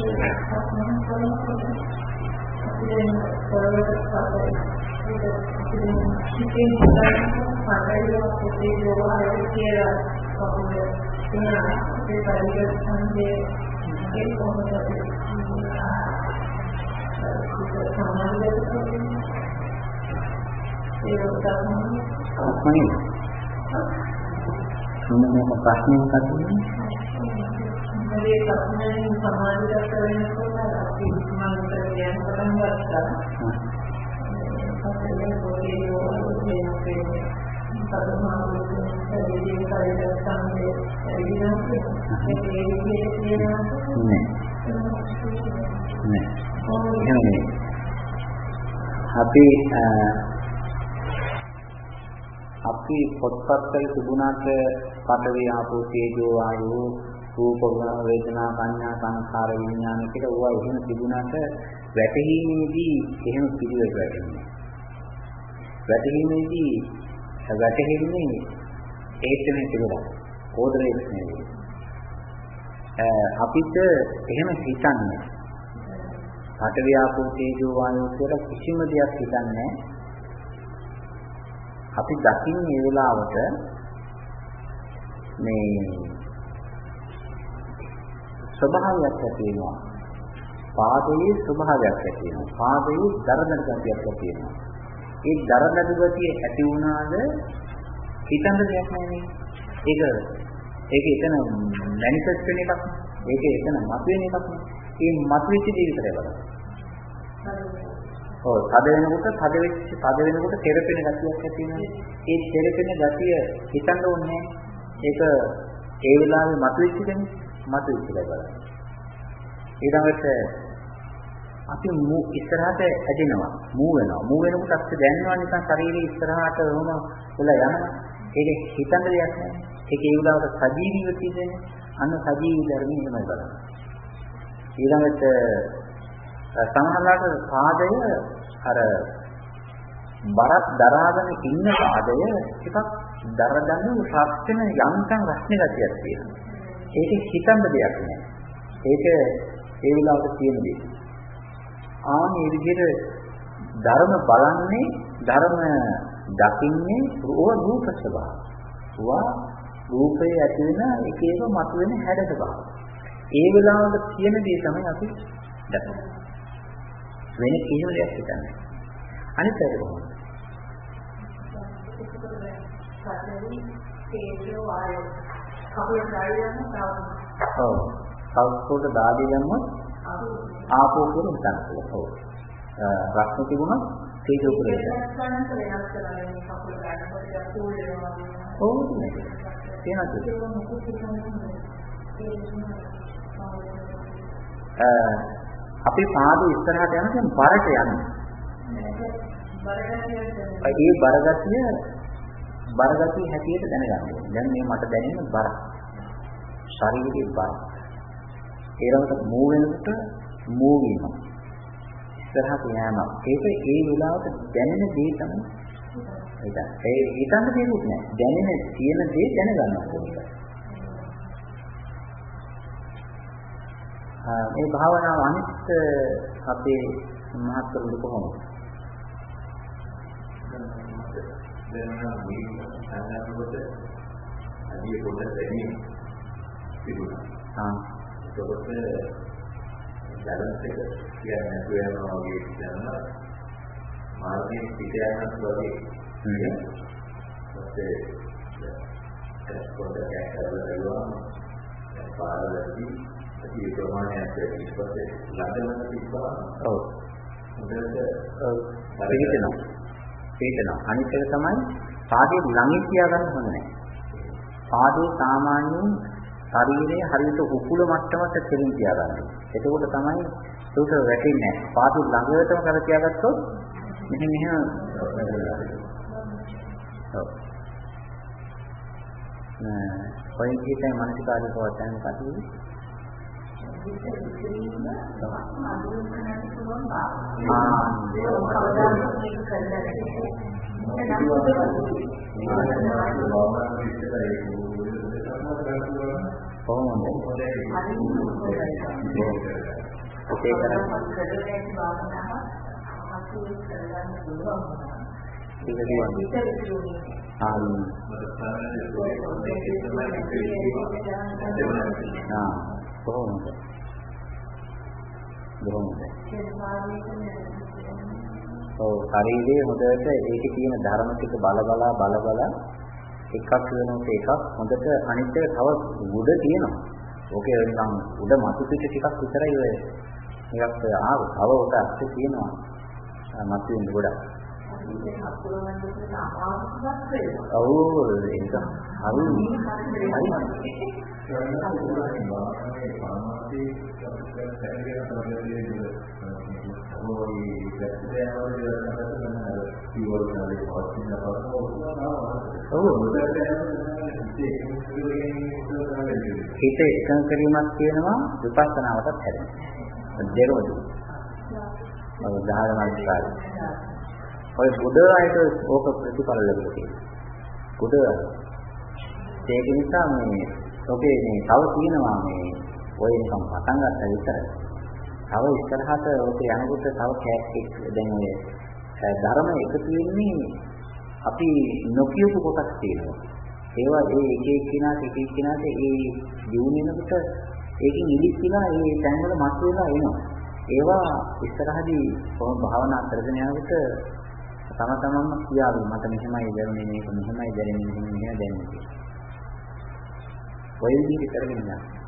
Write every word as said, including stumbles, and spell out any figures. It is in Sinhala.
මොනම ප්‍රශ්නයක් අහන්නේ? මේ ප්‍රශ්නේ සමාජගත වෙනකොට අපි මම කියන්නේ පටන් ගත්තා. අපේ පොතේ වගේ මේ සතුමාගේ දෙවියන් කාර්යයක් සම්මේ එළියන මේ දෙවියන් කියනවා නෑ නෑ අපි අපි පොත්පත්වල තිබුණාට පඨවි ආපෝ තේජෝ වායෝ රූප වේදනා සංඥා සංඛාර විඥාන කියලා ඕවා එහෙම තිබුණාට වැටහීමේදී එහෙම පිළිවෙල වැටෙන්නේ. වැටහීමේදී වැටෙන්නේ ඒකම පිළිවෙල. කෝඩරේට් නෙවෙයි. අපිට එහෙම හිතන්නේ. පඨවි ආපෝ තේජෝ වායෝ කියලා කිසිම දෙයක් හිතන්නේ අපි දකින්නේ මේ වෙලාවට මේ ස්වභාවයක් ඇති වෙනවා. පාදයේ ස්වභාවයක් ඇති වෙනවා. පාදයේ දරදඬු ගතියක් ඇති වෙනවා. ඒ දරදඬු ගතිය ඇති වුණාද හිතන්න දෙයක් නැහැ. ඒක ඒක එතන මැනිෆෙස්ට් වෙන එකක්. ඒක එතන මතුවෙන එකක්. ඒ මතුවෙච්ච දේ විතරයි බලන්න. ඔව් තද වෙනකොට තද වෙච්ච තද වෙනකොට තෙරපෙන ගතියක් ඇති වෙනවා. ඒ තෙරපෙන ගතිය හිතන්න ඕනේ. ඒක ඒ වෙලාවේ මතුවෙච්ච දෙන්නේ මතුවෙච්ච දේ බලන්න. ඊළඟට අපි මු ඉස්සරහට ඇදෙනවා, මූ වෙනවා. මූ වෙනකොට අපිට දැනෙනවා නිකන් ශරීරයේ ඉස්සරහට වුණ වෙලා යනවා. ඒක හිතන්න දෙයක් නෑ. ඒක ඒ වෙලාවට සජීවීව තියෙන්නේ. අන්න සජීවී ධර්මයේ එහෙමයි බලන්න. ඊළඟට සමහරවිට පාදය අර බරක් දරාගෙන ඉන්න පාදය ටිකක් දරදඬු ශක්තින යන්තම් රස්නේ ගතියක් තියෙනවා. ඒක හිතන්න දෙයක් නෑ. ඒක ඒ වෙලාවට තියෙන දෙයක්. ආ මේ විදිහට ධර්ම බලන්නේ ධර්ම දකින්නේ රූප ස්වභාවය. වා රූපේ ඇති වෙන එක එක මතුවෙන හැඩ ස්වභාවය. ඒ වෙලාවට තියෙන දේ තමයි අපි දකින්නේ. වෙන කිසිම දෙයක් හිතන්නේ. අනිත් එක කොහොමද? ඔව්. කවුරුද දාදී ගන්නොත් ආපෝ කියන හිතන්න පුළුවන්. ඔව්. රස්න තිබුණා තේජෝ පුරේද. ඔව් නේ. තියෙනවා. අපි පාදේ ඉස්සරහට යනකම් බරට යන්නේ. ඒ බරගතිය බරගතිය හැටියට දැනගන්න ඕනේ. දැන් මේ මට දැනෙන බර. ශරීරයේ බර. ඒරකට මූව් වෙනකොට මූව් වෙනවා. ඉස්සරහට යනවා. ඒක ඒ වෙලාවට දැනෙන දේ තමයි. ඒක ඒ හිතන්න දෙයක් නෑ. දැනෙන තියෙන දේ දැනගන්න ඕනේ. මේ භාවනාව අනිත් අපේ මහත්කරුළු කොහොමද? දැන් නම් මේ සංඥාවකට අදිය පොඩ දෙන්නේ තිබුණා. ආ ඒකත් බැලන්ස් එක කියන්නේ වෙනවා වගේ දැනනවා. මාර්ගයේ පිට යනත් වගේ නේ. ඒත් පොඩ කැක්කවලුවා පාරවලදී ඒ ප්‍රමාණයක් ඉස්පස්සේ ළඟම තිබ්බා. ඔව්. හොඳට පිළිතනවා. පිළිතනවා. අනිත් එක තමයි පාදයේ ළඟින් තියාගන්න හොඳ නැහැ. පාදයේ සාමාන්‍යයෙන් ශරීරයේ හරියට උකුල මට්ටමට තෙලින් තියාගන්න. එතකොට තමයි ඒක වැටෙන්නේ නැහැ. පාදයේ ළඟටම කර තියාගත්තොත් මෙහෙම මෙහෙම ඔව්. නෑ ඔය විදිහටයි මානසිකාරී පවත්න්නේ කටයුතු. ඔකේ කරන්නේ. ඒක කියන්නේ. ආ ආ කොහොමද? කොහොමද? ඔව් ශරීරයේ හොඳට ඒකේ තියෙන ධර්ම ටික බල බලා බල බලා එකක් වෙනකොට එකක් හොඳට අනිත් එක තව උඩ තියෙනවා. ඕකේ නිකන් උඩ මතු පිට ටිකක් විතරයි ඔය එකක් ආව. තව උඩ අස්සේ තියෙනවා. මතු වෙන ගොඩක්. ඔව් ඒක හිත එකඟ කිරීමක් තියෙනවා විපස්සනාවටත් හැදෙනවා. දෙරොද. ඔව් දහයමයි කාලේ. ඔය බුද්ධ ආයත ඕක ප්‍රතිඵල ලැබෙලා තියෙනවා. බුද්ධ ඒක නිසා මේ ඔකේ මේ තව තියෙනවා මේ ඔය නිකන් පටන් ගන්න විතරයි. තව ඉස්සරහට ඔකේ යනකොට තව කැක්ක් දැන් ඔය ධර්ම එකතු වෙන්නේ අපි නොකියපු කොටස් තියෙනවා. ඒවා ඒ එක එක කෙනාට එක එක කෙනාට ඒ දියුණුවකට ඒකෙන් ඉලිස්සලා ඒ තැන් වල මත වෙලා එනවා. ඒවා ඉස්සරහදී කොහොම භාවනා කරගෙන යනකොට තම තමන්ම කියාවි මට මෙහෙමයි දැනෙන්නේ මේක මෙහෙමයි දැනෙන්නේ මෙහෙම දැනෙන්නේ. ඔය විදිහට කරගෙන යනවා.